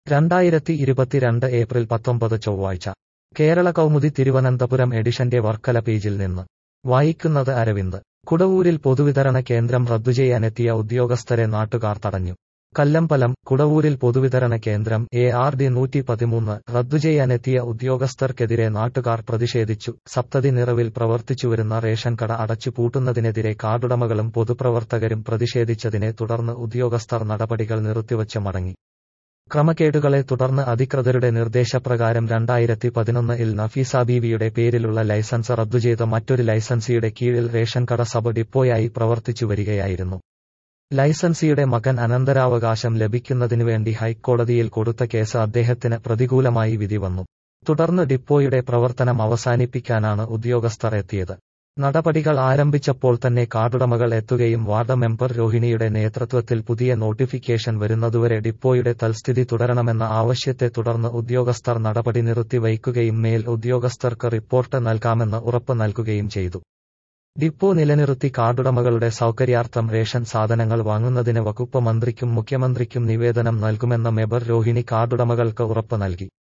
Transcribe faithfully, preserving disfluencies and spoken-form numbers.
രണ്ടായിരത്തി ഇരുപത്തിരണ്ട് ഏപ്രിൽ പത്തൊമ്പത് ചൊവ്വാഴ്ച കേരള കൗമുദി തിരുവനന്തപുരം എഡിഷന്റെ വർക്കല പേജിൽ നിന്ന് വായിക്കുന്നത് അരവിന്ദ്. കുടവൂരിൽ പൊതുവിതരണ കേന്ദ്രം റദ്ദുചെയ്യാനെത്തിയ ഉദ്യോഗസ്ഥരെ നാട്ടുകാർ തടഞ്ഞു. കല്ലമ്പലം. കുടവൂരിൽ പൊതുവിതരണ കേന്ദ്രം എ ആർ ഡി നൂറ്റി പതിമൂന്ന് റദ്ദുചെയ്യാനെത്തിയ ഉദ്യോഗസ്ഥർക്കെതിരെ നാട്ടുകാർ പ്രതിഷേധിച്ചു. സപ്തതി നിറവിൽ പ്രവർത്തിച്ചുവരുന്ന റേഷൻ കട അടച്ചുപൂട്ടുന്നതിനെതിരെ കാർഡുടമകളും പൊതുപ്രവർത്തകരും പ്രതിഷേധിച്ചതിനെ തുടർന്ന് ഉദ്യോഗസ്ഥർ നടപടികൾ നിർത്തിവച്ച് മടങ്ങി. ക്രമക്കേടുകളെ തുടർന്ന് അധികൃതരുടെ നിർദ്ദേശപ്രകാരം രണ്ടായിരത്തി പതിനൊന്ന് ഇൽ നഫീസ ബീവിയുടെ പേരിലുള്ള ലൈസൻസ് റദ്ദുചെയ്ത് മറ്റൊരു ലൈസൻസിയുടെ കീഴിൽ റേഷൻ കട സബ് ഡിപ്പോയായി പ്രവർത്തിച്ചുവരികയായിരുന്നു. ലൈസൻസിയുടെ മകൻ അനന്തരാവകാശം ലഭിക്കുന്നതിനുവേണ്ടി ഹൈക്കോടതിയിൽ കൊടുത്ത കേസ് അദ്ദേഹത്തിന് പ്രതികൂലമായി വിധി വന്നു. തുടർന്ന് ഡിപ്പോയുടെ പ്രവർത്തനം അവസാനിപ്പിക്കാനാണ് ഉദ്യോഗസ്ഥർ എത്തിയത്. നടപടികൾ ആരംഭിച്ചപ്പോൾ തന്നെ കാർഡുടമകൾ എത്തുകയും വാർഡ് മെമ്പർ രോഹിണിയുടെ നേതൃത്വത്തിൽ പുതിയ നോട്ടിഫിക്കേഷൻ വരുന്നതുവരെ ഡിപ്പോയുടെ തൽസ്ഥിതി തുടരണമെന്ന ആവശ്യത്തെ തുടർന്ന് ഉദ്യോഗസ്ഥർ നടപടി നിർത്തിവയ്ക്കുകയും മേൽ ഉദ്യോഗസ്ഥർക്ക് റിപ്പോർട്ട് നൽകാമെന്ന് ഉറപ്പ് നൽകുകയും ചെയ്തു. ഡിപ്പോ നിലനിർത്തി കാർഡുടമകളുടെ സൗകര്യാർത്ഥം റേഷൻ സാധനങ്ങൾ വാങ്ങുന്നതിന് വകുപ്പ് മന്ത്രിക്കും മുഖ്യമന്ത്രിക്കും നിവേദനം നൽകുമെന്ന മെമ്പർ രോഹിണി കാർഡുടമകൾക്ക് ഉറപ്പ് നൽകി.